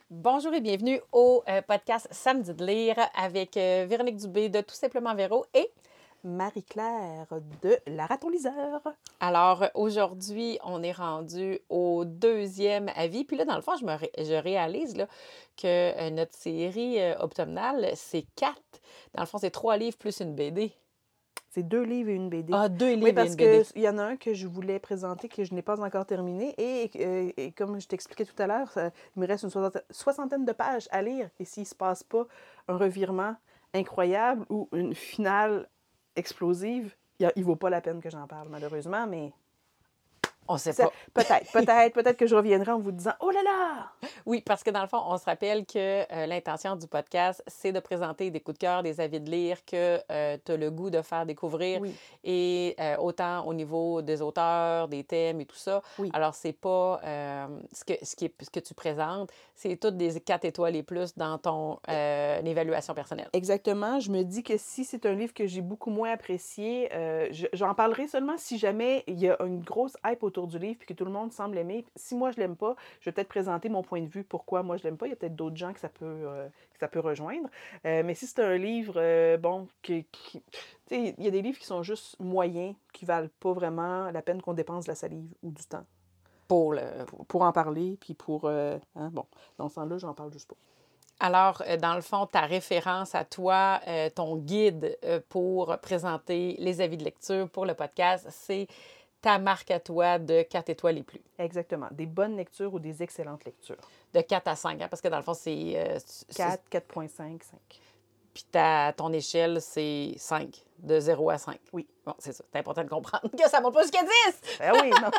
Bonjour et bienvenue au podcast Samedi de lire avec Véronique Dubé de Tout simplement Véro et Marie-Claire de La Raton-Liseur. alors aujourd'hui, on est rendu au deuxième avis. Puis là, dans le fond, je réalise là, que notre série automnale, c'est 4. Dans le fond, c'est 3 livres plus une BD. C'est 2 livres et une BD. Ah, 2 livres Oui, et parce une BD. qu'il y en a un que je voulais présenter que je n'ai pas encore terminé. Et comme je t'expliquais tout à l'heure, il me reste une soixantaine de pages à lire. Et s'il ne se passe pas un revirement incroyable ou une finale explosive, il ne vaut pas la peine que j'en parle, malheureusement, mais... On sait pas. Peut-être que je reviendrai en vous disant « Oh là là! » Oui, parce que dans le fond, on se rappelle que l'intention du podcast, c'est de présenter des coups de cœur, des avis de lire que tu as le goût de faire découvrir. Oui. Et autant au niveau des auteurs, des thèmes et tout ça. Oui. Alors, c'est pas ce que tu présentes, c'est toutes des 4 étoiles et plus dans ton évaluation personnelle. Exactement. Je me dis que si c'est un livre que j'ai beaucoup moins apprécié, j'en parlerai seulement si jamais il y a une grosse hype autour du livre et que tout le monde semble aimer. Si moi, je l'aime pas, je vais peut-être présenter mon point de vue, pourquoi moi, je l'aime pas. Il y a peut-être d'autres gens que ça peut rejoindre. Mais si c'est un livre, il y a des livres qui sont juste moyens, qui valent pas vraiment la peine qu'on dépense de la salive ou du temps. Pour en parler, puis dans ce temps-là, j'en parle juste pas. Alors, dans le fond, ta référence à toi, ton guide pour présenter les avis de lecture pour le podcast, c'est ta marque à toi de 4 étoiles et plus. Exactement. Des bonnes lectures ou des excellentes lectures. De 4 à 5, hein, parce que dans le fond, c'est... 4, 4,5, 5. Puis ton échelle, c'est 5, de 0 à 5. Oui. Bon, c'est ça. C'est important de comprendre que ça ne monte pas jusqu'à 10! Ben oui, non.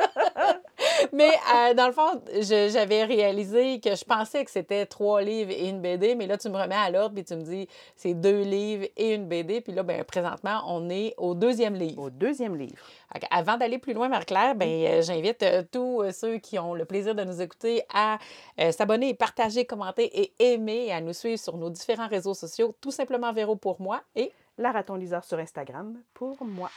Mais dans le fond, j'avais réalisé que je pensais que c'était 3 livres et une BD, mais là, tu me remets à l'ordre puis tu me dis c'est 2 livres et une BD. Puis là, présentement, on est au 2e livre. Au 2e livre. Avant d'aller plus loin, Marie-Claire, j'invite tous ceux qui ont le plaisir de nous écouter à s'abonner, partager, commenter et aimer et à nous suivre sur nos différents réseaux sociaux. Tout simplement Véro pour moi et... La Raton-Liseur sur Instagram pour moi.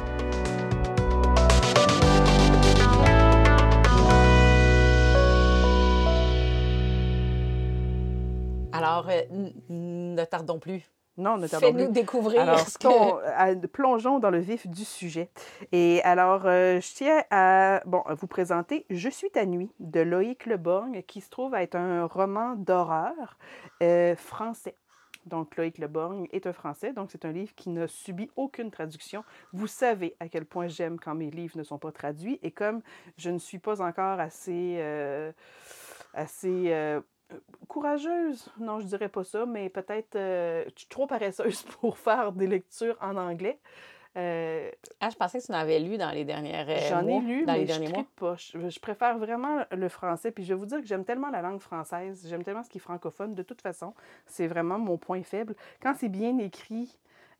Alors, ne tardons plus. Non, ne tardons plus. Fais-nous découvrir. Alors, plongeons dans le vif du sujet. Et alors, je tiens à vous présenter Je suis ta nuit de Loïc Leborgne, qui se trouve être un roman d'horreur français. Donc, Loïc Leborgne est un Français, donc c'est un livre qui n'a subi aucune traduction. Vous savez à quel point j'aime quand mes livres ne sont pas traduits, et comme je ne suis pas encore assez courageuse, non, je dirais pas ça, mais peut-être je suis trop paresseuse pour faire des lectures en anglais. je pensais que tu en avais lu dans les dernières J'en mois, ai lu, dans mais les derniers je mois. tripe pas. Je préfère vraiment le français. Puis je vais vous dire que j'aime tellement la langue française, j'aime tellement ce qui est francophone. De toute façon, c'est vraiment mon point faible. Quand c'est bien écrit,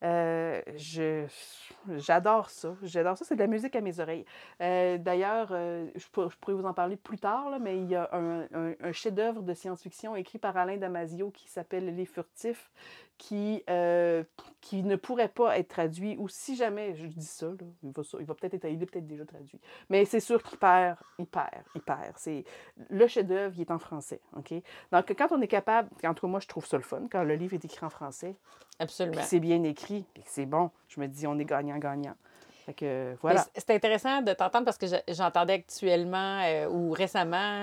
j'adore ça. J'adore ça. C'est de la musique à mes oreilles. D'ailleurs, je pourrais vous en parler plus tard, là, mais il y a un chef-d'œuvre de science-fiction écrit par Alain Damasio qui s'appelle Les Furtifs, qui ne pourrait pas être traduit, ou si jamais je dis ça, là, il va peut-être être, il est peut-être déjà traduit. Mais c'est sûr qu'il perd. C'est le chef-d'œuvre, il est en français, ok. Donc quand on est capable, en tout cas moi je trouve ça le fun quand le livre est écrit en français. Absolument. Puis c'est bien écrit, puis c'est bon. Je me dis on est gagnant-gagnant. Fait que voilà. C'est intéressant de t'entendre parce que j'entendais actuellement ou récemment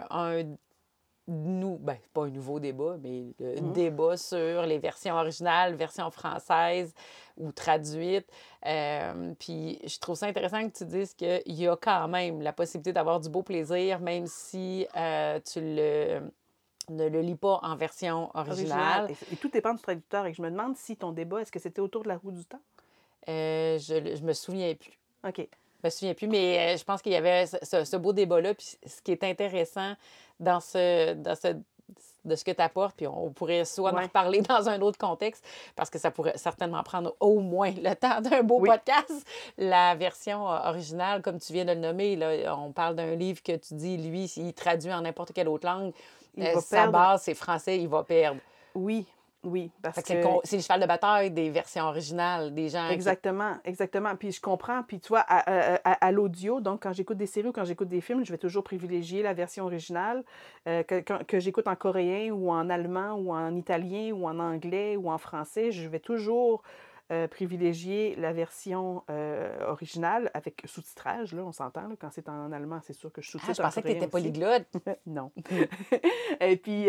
pas un nouveau débat, mais débat sur les versions originales, versions françaises ou traduites. Puis je trouve ça intéressant que tu dises qu'il y a quand même la possibilité d'avoir du beau plaisir, même si tu ne le lis pas en version originale. Et tout dépend du traducteur. Et je me demande si ton débat, est-ce que c'était autour de la roue du temps? Je me souviens plus. OK. Je me souviens plus, mais je pense qu'il y avait ce beau débat-là. Puis ce qui est intéressant de ce que tu apportes, puis on pourrait soit en reparler dans un autre contexte, parce que ça pourrait certainement prendre au moins le temps d'un beau podcast. La version originale, comme tu viens de le nommer, là, on parle d'un livre que tu dis, lui, s'il traduit en n'importe quelle autre langue, sa base, c'est français, il va perdre. Oui. Oui, parce Fait que que c'est le cheval de bataille des versions originales, des gens qui... exactement, exactement. Puis je comprends. Puis tu vois, à l'audio, donc quand j'écoute des séries ou quand j'écoute des films, je vais toujours privilégier la version originale que j'écoute en coréen ou en allemand ou en italien ou en anglais ou en français. Je vais toujours privilégier la version originale avec sous-titrage. Là, on s'entend. Là, quand c'est en allemand, c'est sûr que je Ah, je sous-titre en pensais que tu coréen étais aussi. polyglotte. Non. Et puis,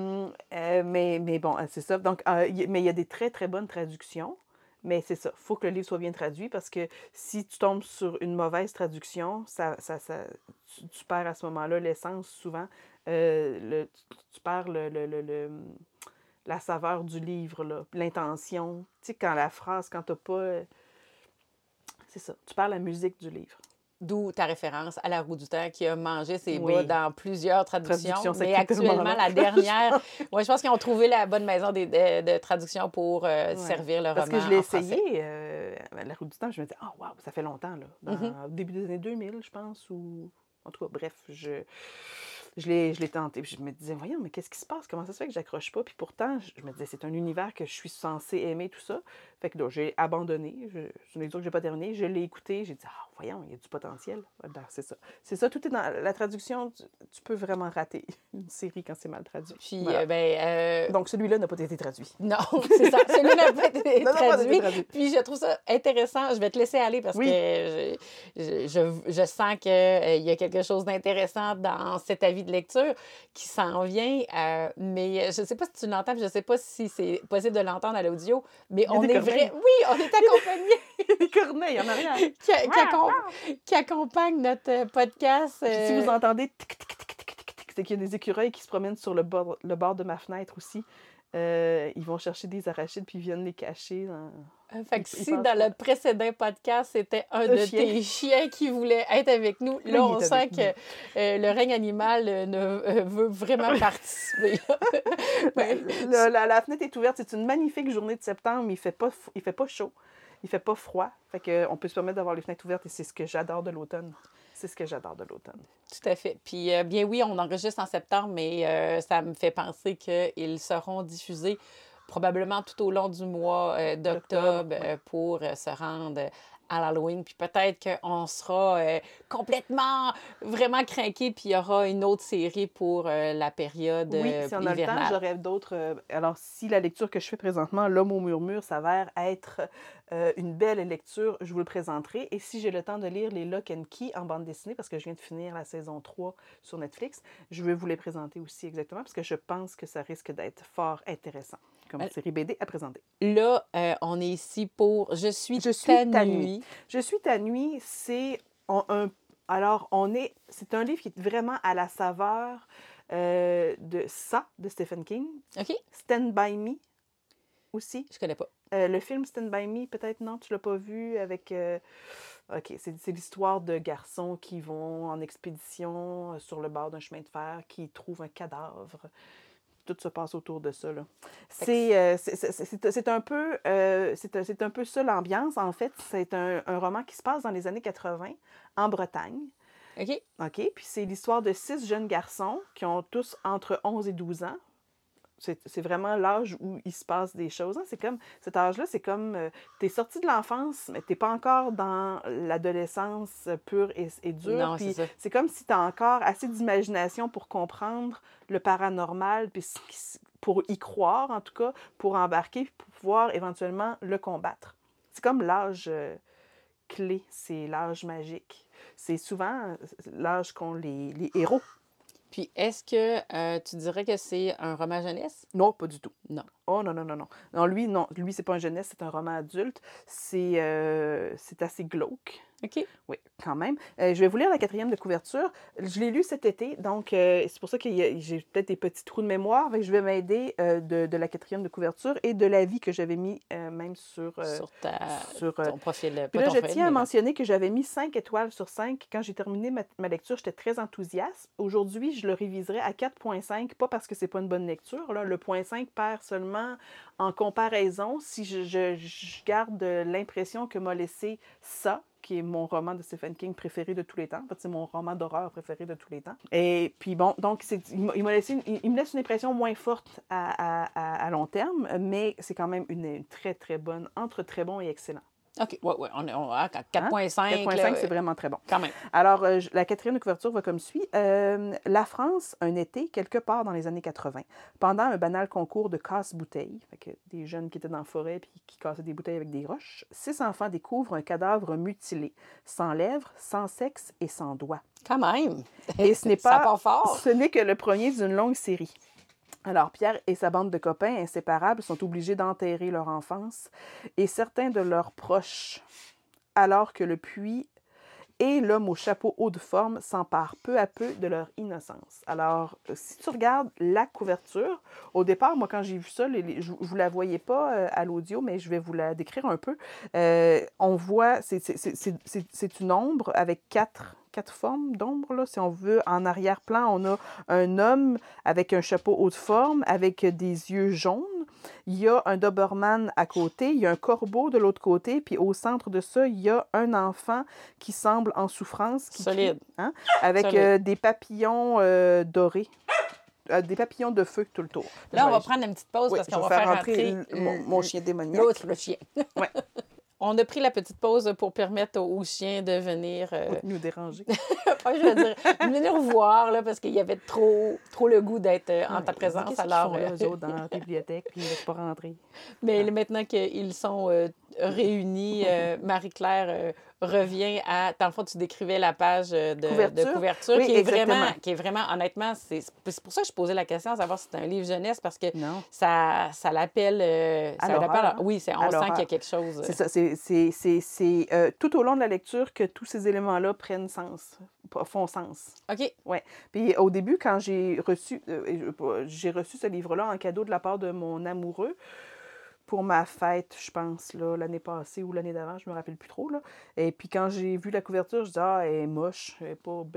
mais bon, c'est ça. Donc, mais il y a des très, très bonnes traductions. Mais c'est ça, il faut que le livre soit bien traduit parce que si tu tombes sur une mauvaise traduction, tu perds à ce moment-là l'essence souvent. Tu perds la saveur du livre, là, l'intention. Tu sais, quand la phrase, quand tu n'as pas. C'est ça, tu perds la musique du livre. D'où ta référence à La Roue du Temps qui a mangé ses bas Oui. dans plusieurs traductions. Traduction, ça Mais qui est tellement actuellement, long. la dernière, ouais, je pense qu'ils ont trouvé la bonne maison de traduction pour Ouais. servir le Parce que je roman l'ai en français. essayé, La Roue du Temps, je me disais, oh wow, ça fait longtemps, là. Mhm. Au début des années 2000, je pense, ou. En tout cas, bref, je l'ai tenté. Puis je me disais, voyons, mais qu'est-ce qui se passe? Comment ça se fait que j'accroche pas? Puis pourtant, je me disais, c'est un univers que je suis censée aimer, tout ça. Fait que là, j'ai abandonné. C'est une lecture que j'ai pas terminée. Je l'ai écouté. J'ai dit, ah, voyons, il y a du potentiel. Ben, c'est ça. C'est ça, tout est dans la traduction. Tu peux vraiment rater une série quand c'est mal traduit. Puis, Voilà. ben, Donc, celui-là n'a pas été traduit. non, c'est ça. Celui n'a pas été Non, non, pas été traduit. traduit. Puis je trouve ça intéressant. Je vais te laisser aller parce Oui. que je sens qu'il y a quelque chose d'intéressant dans cet avis de lecture qui s'en vient. Mais je ne sais pas si tu l'entends, puis je ne sais pas si c'est possible de l'entendre à l'audio, mais Il y a on des est corneilles. vrai. Oui, on est accompagné Des corneilles en arrière. qui accompagne notre podcast. Puis si vous entendez tic, tic, tic, tic, tic, tic, c'est qu'il y a des écureuils qui se promènent sur le bord de ma fenêtre aussi. Ils vont chercher des arachides puis ils viennent les cacher dans... Fait que Ils si pensent dans pas. le précédent podcast, c'était un Un de chien. tes chiens qui voulait être avec nous, Là, là, il on est sent avec que le règne animal veut vraiment participer. Ben, la fenêtre est ouverte. C'est une magnifique journée de septembre, mais il fait pas chaud. Il fait pas froid. Fait que, on peut se permettre d'avoir les fenêtres ouvertes et c'est ce que j'adore de l'automne. C'est ce que j'adore de l'automne. Tout à fait. Puis, bien oui, on enregistre en septembre, mais ça me fait penser qu'ils seront diffusés probablement tout au long du mois d'octobre ouais. pour se rendre à l'Halloween. Puis peut-être qu'on sera complètement, vraiment craqué, puis il y aura une autre série pour la période Oui, si on a le temps, hivernale. j'aurais d'autres. Alors, si la lecture que je fais présentement, L'Homme au murmure, s'avère être une belle lecture, je vous le présenterai. Et si j'ai le temps de lire les Lock and Key en bande dessinée, parce que je viens de finir la saison 3 sur Netflix, je vais vous les présenter aussi exactement, parce que je pense que ça risque d'être fort intéressant comme série BD à présenter. Là, on est ici pour Je suis ta nuit. Je suis ta nuit, c'est c'est un livre qui est vraiment à la saveur de Ça, de Stephen King. OK? Stand By Me aussi. Je connais pas. Le film Stand By Me, peut-être non, tu l'as pas vu avec... OK, c'est l'histoire de garçons qui vont en expédition sur le bord d'un chemin de fer, qui trouvent un cadavre. Tout se passe autour de ça, là. C'est un peu ça l'ambiance. En fait, c'est un roman qui se passe dans les années 80 en Bretagne. OK? OK? Puis c'est l'histoire de 6 jeunes garçons qui ont tous entre 11 et 12 ans. C'est vraiment l'âge où il se passe des choses. Hein? C'est comme, cet âge-là, c'est comme, t'es sorti de l'enfance, mais t'es pas encore dans l'adolescence pure et dure. Non, Puis c'est ça. c'est comme si t'as encore assez d'imagination pour comprendre le paranormal, puis pour y croire, en tout cas, pour embarquer, pour pouvoir éventuellement le combattre. C'est comme l'âge clé, c'est l'âge magique. C'est souvent l'âge qu'ont les héros. Puis, est-ce que tu dirais que c'est un roman jeunesse? Non, pas du tout. Non. Oh non, non, non, non. Non, lui, c'est pas un jeunesse, c'est un roman adulte. C'est assez glauque. OK. Oui, quand même. Je vais vous lire la 4e de couverture. Je l'ai lu cet été, donc c'est pour ça que j'ai peut-être des petits trous de mémoire. Je vais m'aider de la 4e de couverture et de l'avis que j'avais mis même sur ton profil. Puis là, je tiens à mentionner que j'avais mis 5 étoiles sur 5. Quand j'ai terminé ma lecture, j'étais très enthousiaste. Aujourd'hui, je le réviserai à 4,5, pas parce que c'est pas une bonne lecture. Là. Le 0,5 perd seulement en comparaison si je garde l'impression que m'a laissé Ça, qui est mon roman de Stephen King préféré de tous les temps. En fait, c'est mon roman d'horreur préféré de tous les temps. Et puis bon, donc il me laisse une impression moins forte à long terme, mais c'est quand même une très, très bonne, entre très bon et excellent. OK, ouais, à 4,5. 4,5, c'est vraiment très bon. Quand même. Alors, la quatrième de couverture va comme suit. La France, un été, quelque part dans les années 80, pendant un banal concours de casse-bouteilles, fait que des jeunes qui étaient dans la forêt et qui cassaient des bouteilles avec des roches, 6 enfants découvrent un cadavre mutilé, sans lèvres, sans sexe et sans doigts. Quand même. Et ce n'est Ça pas, part fort. ce n'est que le premier d'une longue série. Alors, Pierre et sa bande de copains inséparables sont obligés d'enterrer leur enfance et certains de leurs proches, alors que le puits et l'homme au chapeau haut de forme s'emparent peu à peu de leur innocence. Alors, si tu regardes la couverture, au départ, moi, quand j'ai vu ça, je ne vous la voyais pas à l'audio, mais je vais vous la décrire un peu. On voit, c'est une ombre avec quatre formes d'ombre, là. Si on veut, en arrière-plan, on a un homme avec un chapeau haut de forme, avec des yeux jaunes. Il y a un Doberman à côté, il y a un corbeau de l'autre côté, puis au centre de ça, il y a un enfant qui semble en souffrance. Solide. Hein, avec des papillons dorés. Des papillons de feu tout le tour. Là, on va prendre une petite pause oui, parce qu'on va faire rentrer mon chien démoniaque. L'autre, le chien. Ouais. On a pris la petite pause pour permettre au chien de venir... nous déranger. Je veux dire, venir voir, là, parce qu'il y avait trop le goût d'être en ta présence. Qu'est-ce alors, qu'ils font là, eux autres, dans la bibliothèque, puis ils ne laissent pas rentrer. Mais maintenant qu'ils sont réunis, Marie-Claire revient à... Dans le fond, tu décrivais la page de couverture oui, qui est vraiment, honnêtement, c'est pour ça que je posais la question, à savoir si c'est un livre jeunesse, parce que ça l'appelle... oui, on sent qu'il y a quelque chose... C'est ça, c'est tout au long de la lecture que tous ces éléments-là font sens. OK. Oui. Puis au début, quand j'ai reçu ce livre-là en cadeau de la part de mon amoureux, pour ma fête, je pense, là, l'année passée ou l'année d'avant, je me rappelle plus trop. Là. Et puis quand j'ai vu la couverture, je dis « Ah, elle est moche, elle n'est pas belle. »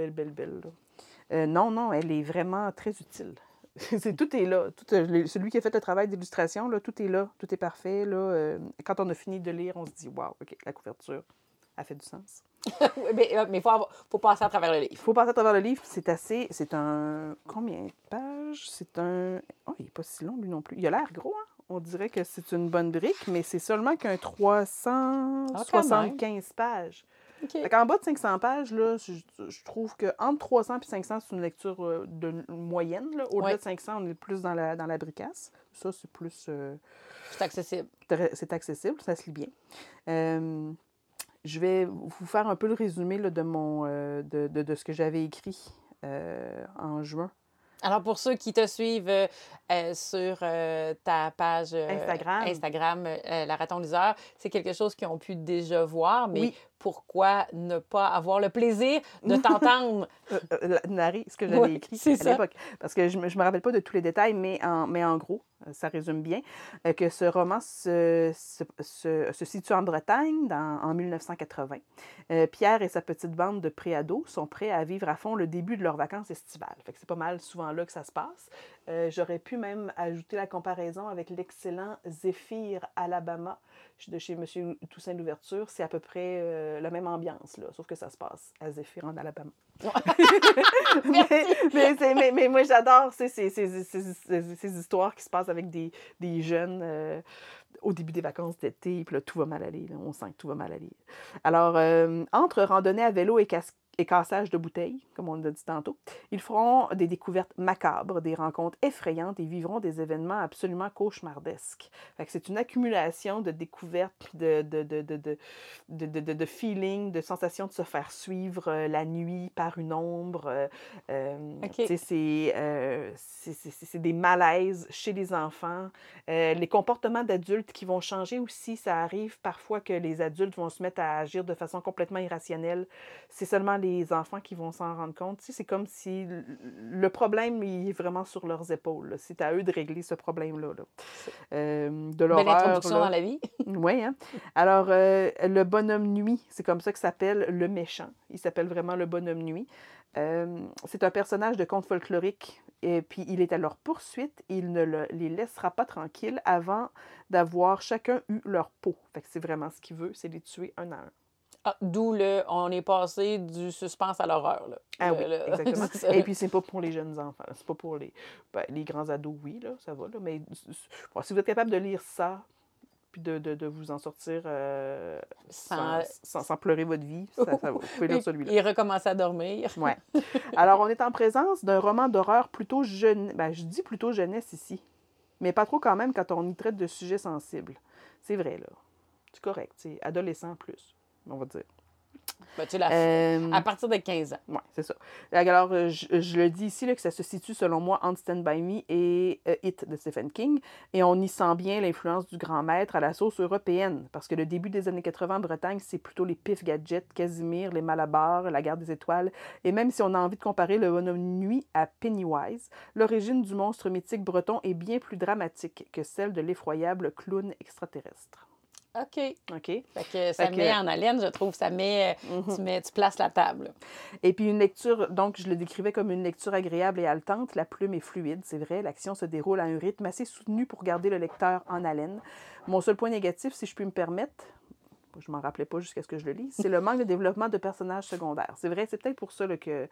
Non, elle est vraiment très utile. Tout est là. Celui qui a fait le travail d'illustration, là, tout est là. Tout est parfait. Là. Quand on a fini de lire, on se dit « Wow, OK, la couverture a fait du sens. » Mais il faut passer à travers le livre. Il faut passer à travers le livre. C'est un... Combien de pages? C'est un... Oh, il n'est pas si long, lui non plus. Il a l'air gros, hein? On dirait que c'est une bonne brique, mais c'est seulement qu'un 375 pages. Okay. En bas de 500 pages, là, je trouve qu'entre 300 et 500, c'est une lecture de moyenne. Au-delà de 500, on est plus dans la bricasse. Ça, c'est plus... c'est accessible. C'est accessible, ça se lit bien. Je vais vous faire un peu le résumé là, de ce que j'avais écrit en juin. Alors, pour ceux qui te suivent sur ta page Instagram La Raton Liseur, c'est quelque chose qu'ils ont pu déjà voir, mais pourquoi ne pas avoir le plaisir de t'entendre narrer ce que j'avais écrit à l'époque? Parce que je ne me rappelle pas de tous les détails, mais en gros, ça résume bien, que ce roman se situe en Bretagne en 1980. Pierre et sa petite bande de préados sont prêts à vivre à fond le début de leurs vacances estivales. Fait que c'est pas mal souvent là que ça se passe. J'aurais pu même ajouter la comparaison avec l'excellent Zéphyr, Alabama, de chez M. Toussaint Louverture. C'est à peu près la même ambiance, là, sauf que ça se passe à Zéphyr, en Alabama. mais moi, j'adore ces histoires qui se passent avec des jeunes au début des vacances d'été, puis là, tout va mal aller. Là, on sent que tout va mal aller. Alors, entre randonnée à vélo et cassage de bouteilles, comme on l'a dit tantôt, ils feront des découvertes macabres, des rencontres effrayantes et vivront des événements absolument cauchemardesques. Fait que c'est une accumulation de découvertes, puis de feelings, de sensations de se faire suivre la nuit par une ombre. Okay. C'est des malaises chez les enfants. Les comportements d'adultes qui vont changer aussi, ça arrive parfois que les adultes vont se mettre à agir de façon complètement irrationnelle. C'est seulement les enfants qui vont s'en rendre compte. Tu sais, c'est comme si le problème il est vraiment sur leurs épaules. Là. C'est à eux de régler ce problème-là. Là. De l'horreur. Belle introduction dans la vie. Oui. Hein? Alors, le bonhomme nuit, c'est comme ça que s'appelle le méchant. Il s'appelle vraiment le bonhomme nuit. C'est un personnage de conte folklorique. Et puis, il est à leur poursuite et il ne les laissera pas tranquilles avant d'avoir chacun eu leur peau. Fait que c'est vraiment ce qu'il veut, c'est les tuer un à un. D'où on est passé du suspense à l'horreur. Là. Ah oui, exactement. C'est ça. Et puis, c'est pas pour les jeunes enfants. C'est pas pour les grands ados, oui, là, ça va. Là, mais bon, si vous êtes capable de lire ça, puis de vous en sortir sans pleurer votre vie, ça va. Vous pouvez lire celui-là. Et recommencer à dormir. Ouais. Alors, on est en présence d'un roman d'horreur plutôt jeune. Ben, je dis plutôt jeunesse ici. Mais pas trop quand même quand on y traite de sujets sensibles. C'est vrai, là. C'est correct. C'est adolescent plus, on va dire. Ben, tu sais, à partir de 15 ans. Oui, c'est ça. Alors, je le dis ici, là, que ça se situe, selon moi, entre Stand By Me et It de Stephen King. Et on y sent bien l'influence du grand maître à la sauce européenne. Parce que le début des années 80 en Bretagne, c'est plutôt les pif gadgets, Casimir, les Malabars, la guerre des étoiles. Et même si on a envie de comparer le bonhomme nuit à Pennywise, l'origine du monstre mythique breton est bien plus dramatique que celle de l'effroyable clown extraterrestre. OK. OK. Fait que ça met en haleine, je trouve. Ça met, tu places la table. Et puis une lecture, donc je le décrivais comme une lecture agréable et haletante. La plume est fluide, c'est vrai. L'action se déroule à un rythme assez soutenu pour garder le lecteur en haleine. Mon seul point négatif, si je puis me permettre, je m'en rappelais pas jusqu'à ce que je le lise, c'est le manque de développement de personnages secondaires. C'est vrai, c'est peut-être pour ça là, que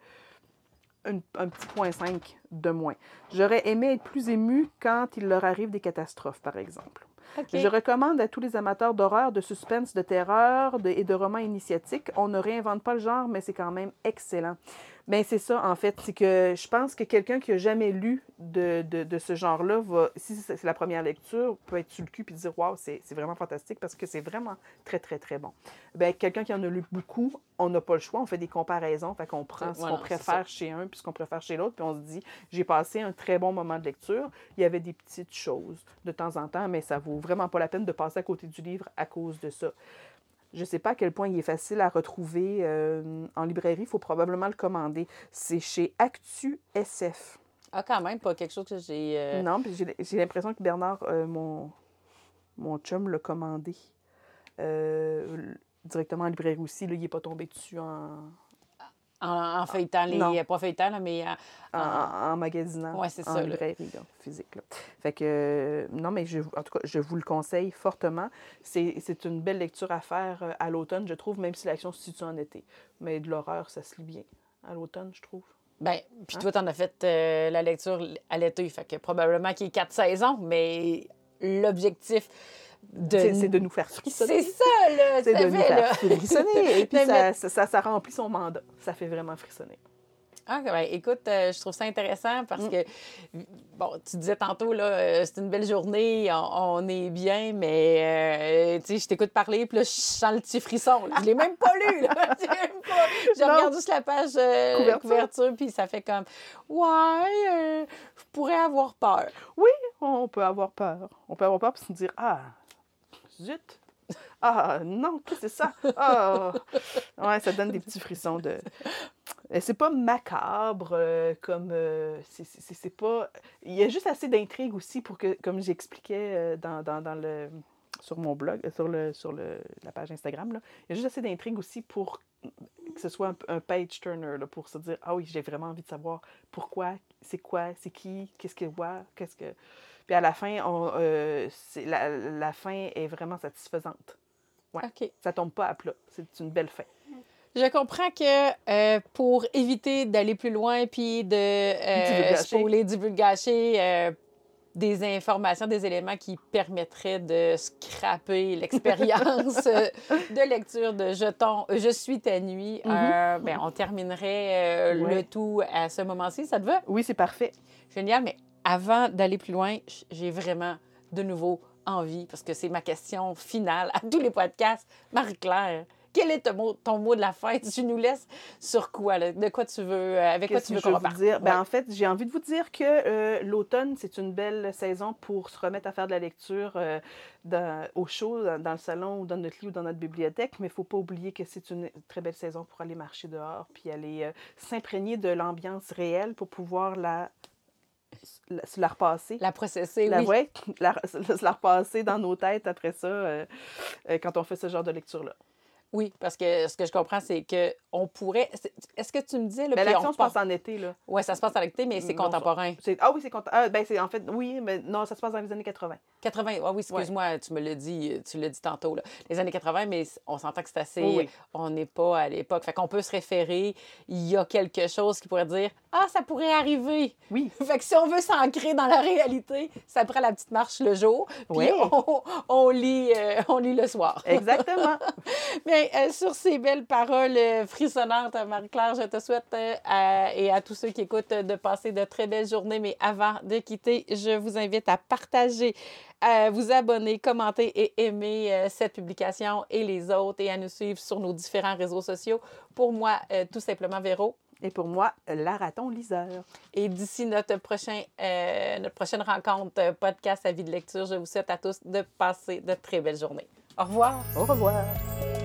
un petit point 5 de moins. J'aurais aimé être plus émue quand il leur arrive des catastrophes, par exemple. Okay. Je recommande à tous les amateurs d'horreur, de suspense, de terreur et de romans initiatiques. On ne réinvente pas le genre, mais c'est quand même excellent. Bien, c'est ça, en fait. C'est que je pense que quelqu'un qui n'a jamais lu de ce genre-là, si c'est la première lecture, peut être sur le cul et dire « Wow, c'est vraiment fantastique » parce que c'est vraiment très, très, très bon. Bien, quelqu'un qui en a lu beaucoup, on n'a pas le choix. On fait des comparaisons. Fait qu'on prend ce qu'on préfère chez un puis ce qu'on préfère chez l'autre. Puis on se dit « J'ai passé un très bon moment de lecture. Il y avait des petites choses de temps en temps, mais ça vaut vraiment pas la peine de passer à côté du livre à cause de ça. » Je ne sais pas à quel point il est facile à retrouver en librairie. Il faut probablement le commander. C'est chez Actu SF. Ah, quand même, pas quelque chose que j'ai... Non, puis j'ai l'impression que Bernard, mon chum, l'a commandé directement en librairie aussi. Là, il n'est pas tombé dessus En feuilletant, pas feuilletant, là, mais en magasinant, ouais, c'est en ça, librairie là, physique. Là. Fait que, non, mais en tout cas, je vous le conseille fortement. C'est une belle lecture à faire à l'automne, je trouve, même si l'action se situe en été. Mais de l'horreur, ça se lit bien à l'automne, je trouve. Bien, puis toi, t'en as fait la lecture à l'été, fait que probablement qu'il y ait 4 saisons, mais l'objectif... C'est de nous faire frissonner. C'est ça, là! C'est de nous faire frissonner. Et puis, mais... ça remplit son mandat. Ça fait vraiment frissonner. Ah, ben, écoute, je trouve ça intéressant parce que, bon, tu disais tantôt, là, c'est une belle journée, on est bien, mais, tu sais, je t'écoute parler, puis là, je sens le petit frisson. Là. Je l'ai même pas lu, là. Je regarde juste la page couverture, puis ça fait comme, ouais, je pourrais avoir peur. Oui, on peut avoir peur. On peut avoir peur pour se dire, ah, zut! Ah, non, qu'est-ce que c'est ça? Ah! Ouais, ça donne des petits frissons de... C'est pas macabre, comme... c'est pas... Il y a juste assez d'intrigue aussi pour que, comme j'expliquais sur mon blog, sur la page Instagram, là, il y a juste assez d'intrigue aussi pour que ce soit un page-turner, là, pour se dire, ah oui, j'ai vraiment envie de savoir pourquoi, c'est quoi, c'est qui, qu'est-ce qu'il voit, qu'est-ce que... Puis à la fin, la fin est vraiment satisfaisante. Ouais. Okay. Ça tombe pas à plat. C'est une belle fin. Je comprends que pour éviter d'aller plus loin puis de spoiler, divulgacher des informations, des éléments qui permettraient de scraper l'expérience de lecture de Jetons, Je suis ta nuit, ben, on terminerait le tout à ce moment-ci. Ça te va? Oui, c'est parfait. Génial, mais avant d'aller plus loin, j'ai vraiment de nouveau envie, parce que c'est ma question finale à tous les podcasts. Marie-Claire, quel est ton mot de la fin? Tu nous laisses sur quoi? Là? De quoi tu veux, avec quoi tu veux qu'on reparte? Dire? Ben, en fait, j'ai envie de vous dire que l'automne, c'est une belle saison pour se remettre à faire de la lecture au chaud, dans le salon, ou dans notre lit, ou dans notre bibliothèque. Mais il ne faut pas oublier que c'est une très belle saison pour aller marcher dehors, puis aller s'imprégner de l'ambiance réelle pour pouvoir la repasser. La processer, oui. Oui, la repasser dans nos têtes après ça, quand on fait ce genre de lecture-là. Oui, parce que ce que je comprends, c'est qu'on pourrait. Est-ce que tu me disais. Là, Mais puis l'action on se passe part- en été, là. Ouais, ça se passe en été, mais c'est Non, contemporain. Ah oui, ben, c'est en fait, oui, mais non, ça se passe dans les années 80. 80, ah oui, Ouais. excuse-moi, tu l'as dit tantôt, là. Les années 80, mais on s'entend que c'est assez. Oui. On n'est pas à l'époque. Fait qu'on peut se référer. Il y a quelque chose qui pourrait dire ah, ça pourrait arriver. Oui. Fait que si on veut s'ancrer dans la réalité, ça prend la petite marche le jour, puis Ouais. on lit le soir. Exactement. Mais sur ces belles paroles frissonnantes, Marie-Claire, je te souhaite et à tous ceux qui écoutent de passer de très belles journées. Mais avant de quitter, je vous invite à partager, à vous abonner, commenter et aimer cette publication et les autres et à nous suivre sur nos différents réseaux sociaux. Pour moi, tout simplement Véro. Et pour moi, Laraton liseur. Et d'ici notre prochaine rencontre podcast à vie de lecture, je vous souhaite à tous de passer de très belles journées. Au revoir. Au revoir.